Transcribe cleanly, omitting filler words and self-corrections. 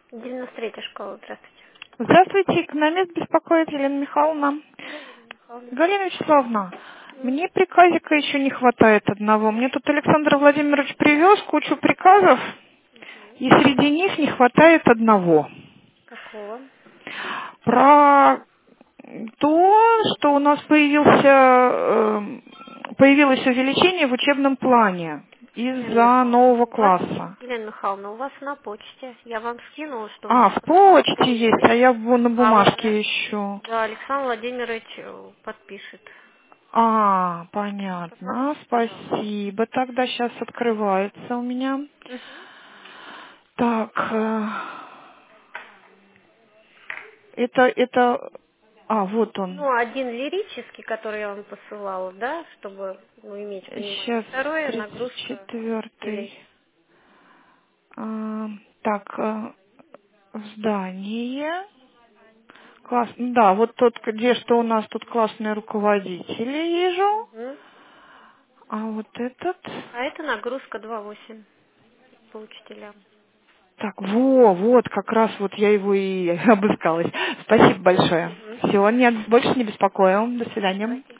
93-я школа, здравствуйте. Здравствуйте, экономист беспокоит Елена Михайловна. Михайловна. Галина Вячеславовна, мне приказика еще не хватает одного. Мне тут Александр Владимирович привез кучу приказов, и среди них не хватает одного. Какого? Про то, что у нас появилось увеличение в учебном плане Елена из-за Михайловна, нового у вас, класса. Елена Михайловна, у вас на почте. Я вам скинула, что у А, меня в пришло почте есть, а уведомление. я вон на А бумажке уже, ищу. да, Александр Владимирович подпишет. А, понятно. Посмотрите, пожалуйста. Спасибо. Тогда сейчас открывается у меня. Мгм. Так, вот он. Ну, один лирический, который я вам посылала, да, чтобы иметь понимание. Сейчас, Второе, нагрузка 34-й. учителей. Так, здание. Класс, да, вот тот, где что у нас тут классные руководители вижу. Мгм. А вот этот. А это нагрузка 2,8 по учителям. Так, вот, как раз вот я его и обыскалась. Спасибо большое. Мгм. Все, нет, больше не беспокою. До свидания. Давайте.